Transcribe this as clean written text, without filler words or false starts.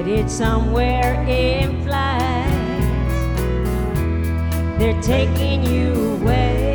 headed somewhere in flight. They're taking you away.